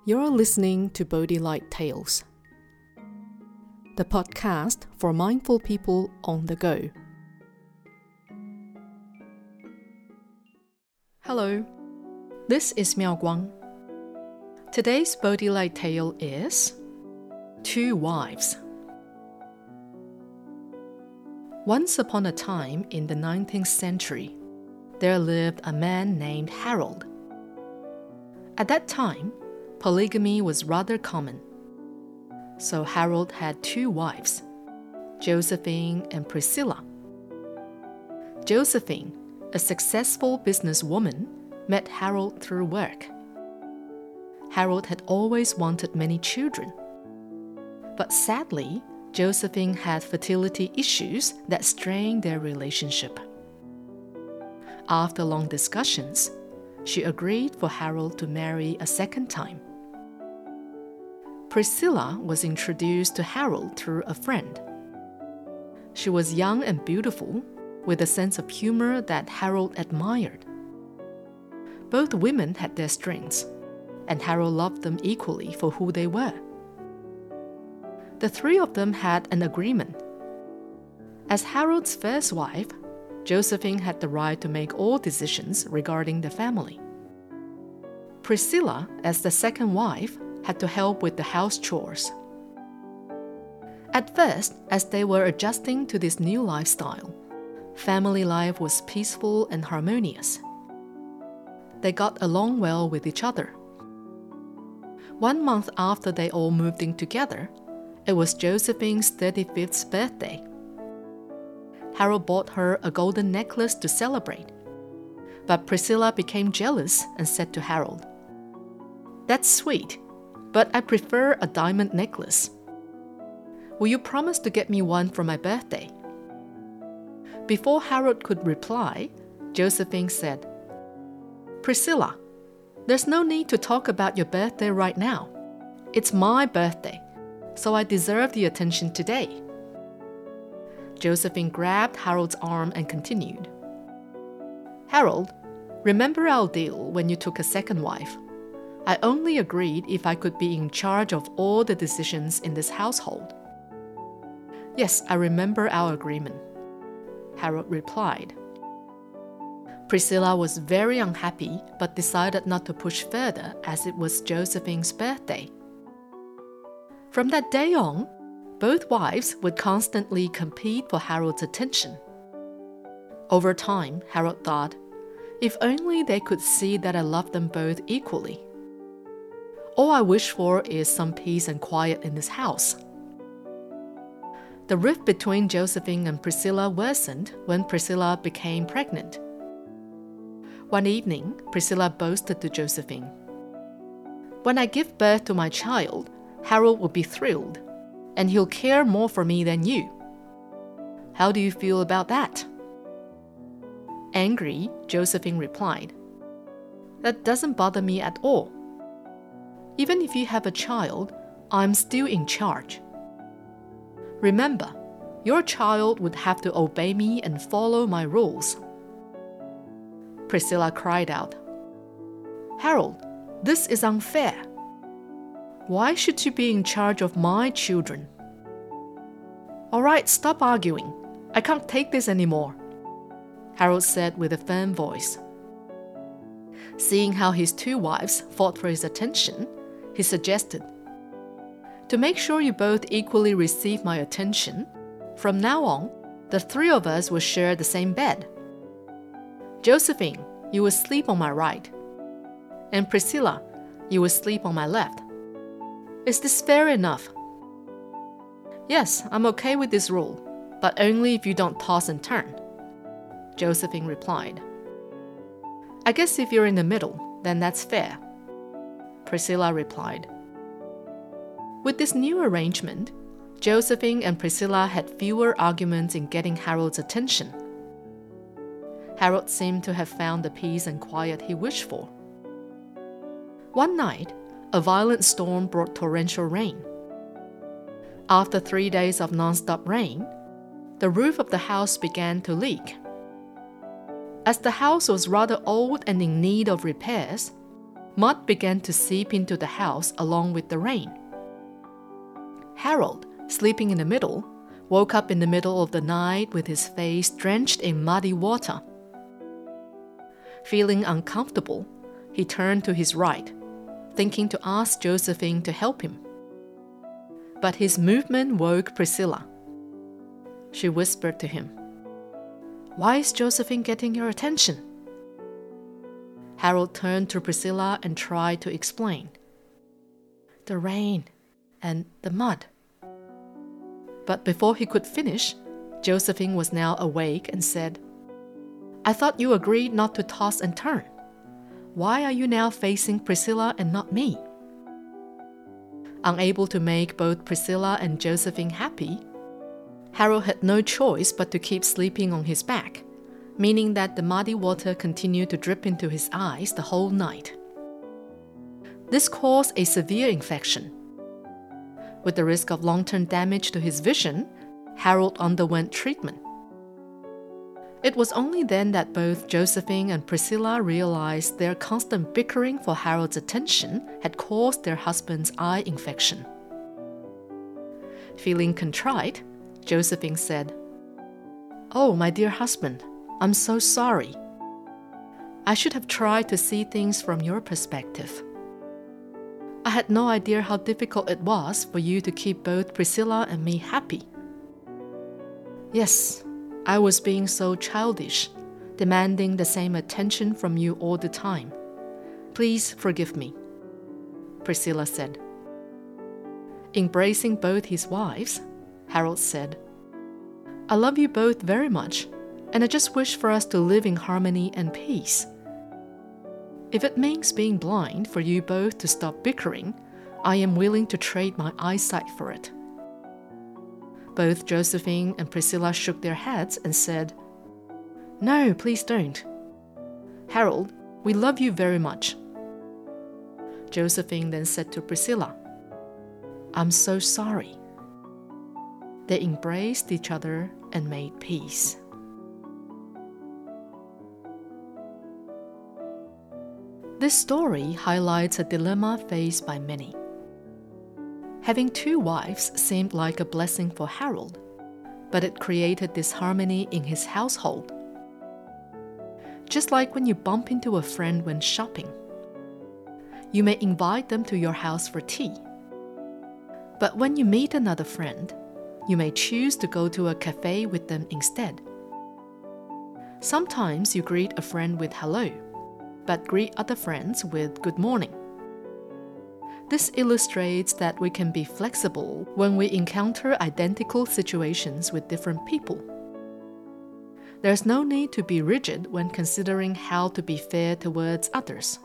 You're listening to Bodhi Light Tales, the podcast for mindful people on the go. Hello, this is Miao Guang. Today's Bodhi Light Tale is Two Wives. Once upon a time in the 19th century, there lived a man named Harold. At that time, polygamy was rather common. So Harold had two wives, Josephine and Priscilla. Josephine, a successful businesswoman, met Harold through work. Harold had always wanted many children. But sadly, Josephine had fertility issues that strained their relationship. After long discussions, she agreed for Harold to marry a second time. Priscilla was introduced to Harold through a friend. She was young and beautiful, with a sense of humor that Harold admired. Both women had their strengths, and Harold loved them equally for who they were. The three of them had an agreement. As Harold's first wife, Josephine had the right to make all decisions regarding the family. Priscilla, as the second wife, had to help with the house chores. At first, as they were adjusting to this new lifestyle, family life was peaceful and harmonious. They got along well with each other. 1 month after they all moved in together, it was Josephine's 35th birthday. Harold bought her a golden necklace to celebrate. But Priscilla became jealous and said to Harold, "That's sweet, but I prefer a diamond necklace. Will you promise to get me one for my birthday?" Before Harold could reply, Josephine said, "Priscilla, there's no need to talk about your birthday right now. It's my birthday, so I deserve the attention today." Josephine grabbed Harold's arm and continued, "Harold, remember our deal when you took a second wife? I only agreed if I could be in charge of all the decisions in this household." "Yes, I remember our agreement," Harold replied. Priscilla was very unhappy but decided not to push further as it was Josephine's birthday. From that day on, both wives would constantly compete for Harold's attention. Over time, Harold thought, if only they could see that I love them both equally. All I wish for is some peace and quiet in this house. The rift between Josephine and Priscilla worsened when Priscilla became pregnant. One evening, Priscilla boasted to Josephine, "When I give birth to my child, Harold will be thrilled, and he'll care more for me than you. How do you feel about that?" Angry, Josephine replied, "That doesn't bother me at all. Even if you have a child, I'm still in charge. Remember, your child would have to obey me and follow my rules." Priscilla cried out, "Harold, this is unfair. Why should you be in charge of my children?" "All right, stop arguing. I can't take this anymore," Harold said with a firm voice. Seeing how his two wives fought for his attention, he suggested, "To make sure you both equally receive my attention, from now on, the three of us will share the same bed. Josephine, you will sleep on my right, and Priscilla, you will sleep on my left. Is this fair enough?" "Yes, I'm okay with this rule, but only if you don't toss and turn," Josephine replied. "I guess if you're in the middle, then that's fair," Priscilla replied. With this new arrangement, Josephine and Priscilla had fewer arguments in getting Harold's attention. Harold seemed to have found the peace and quiet he wished for. One night, a violent storm brought torrential rain. After 3 days of non-stop rain, the roof of the house began to leak. As the house was rather old and in need of repairs, mud began to seep into the house along with the rain. Harold, sleeping in the middle, woke up in the middle of the night with his face drenched in muddy water. Feeling uncomfortable, he turned to his right, thinking to ask Josephine to help him. But his movement woke Priscilla. She whispered to him, "Why is Josephine getting your attention?" Harold turned to Priscilla and tried to explain. "The rain and the mud." But before he could finish, Josephine was now awake and said, "I thought you agreed not to toss and turn. Why are you now facing Priscilla and not me?" Unable to make both Priscilla and Josephine happy, Harold had no choice but to keep sleeping on his back, meaning that the muddy water continued to drip into his eyes the whole night. This caused a severe infection. With the risk of long-term damage to his vision, Harold underwent treatment. It was only then that both Josephine and Priscilla realized their constant bickering for Harold's attention had caused their husband's eye infection. Feeling contrite, Josephine said, "Oh, my dear husband, I'm so sorry. I should have tried to see things from your perspective. I had no idea how difficult it was for you to keep both Priscilla and me happy. Yes, I was being so childish, demanding the same attention from you all the time. Please forgive me," Priscilla said. Embracing both his wives, Harold said, "I love you both very much, and I just wish for us to live in harmony and peace. If it means being blind for you both to stop bickering, I am willing to trade my eyesight for it." Both Josephine and Priscilla shook their heads and said, "No, please don't. Harold, we love you very much." Josephine then said to Priscilla, "I'm so sorry." They embraced each other and made peace. This story highlights a dilemma faced by many. Having two wives seemed like a blessing for Harold, but it created disharmony in his household. Just like when you bump into a friend when shopping. You may invite them to your house for tea. But when you meet another friend, you may choose to go to a cafe with them instead. Sometimes you greet a friend with hello, but greet other friends with good morning. This illustrates that we can be flexible when we encounter identical situations with different people. There's no need to be rigid when considering how to be fair towards others.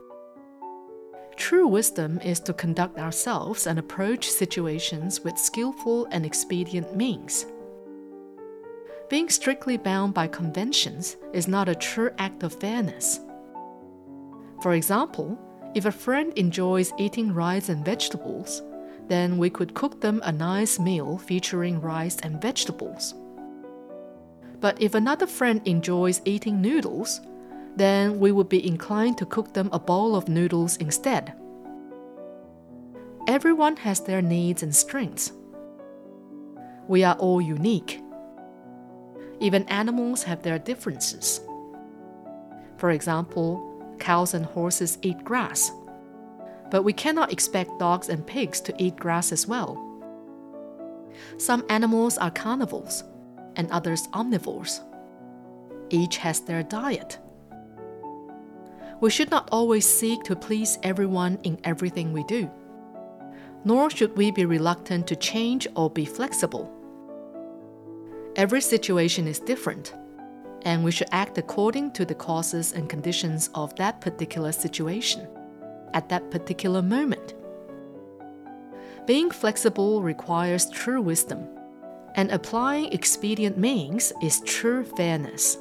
True wisdom is to conduct ourselves and approach situations with skillful and expedient means. Being strictly bound by conventions is not a true act of fairness. For example, if a friend enjoys eating rice and vegetables, then we could cook them a nice meal featuring rice and vegetables. But if another friend enjoys eating noodles, then we would be inclined to cook them a bowl of noodles instead. Everyone has their needs and strengths. We are all unique. Even animals have their differences. For example, cows and horses eat grass, but we cannot expect dogs and pigs to eat grass as well. Some animals are carnivores, and others omnivores. Each has their diet. We should not always seek to please everyone in everything we do, nor should we be reluctant to change or be flexible. Every situation is different, and we should act according to the causes and conditions of that particular situation, at that particular moment. Being flexible requires true wisdom, and applying expedient means is true fairness.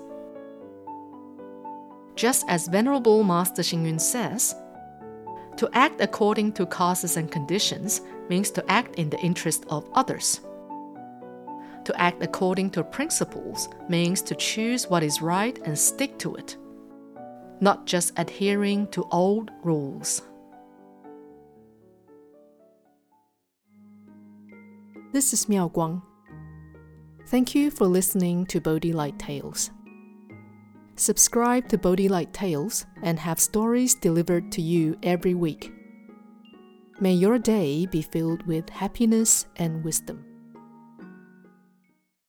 Just as Venerable Master Xing Yun says, to act according to causes and conditions means to act in the interest of others. To act according to principles means to choose what is right and stick to it. not just adhering to old rules. This is Miao Guang. Thank you for listening to Bodhi Light Tales. Subscribe to Bodhi Light Tales and have stories delivered to you every week. May your day be filled with happiness and wisdom.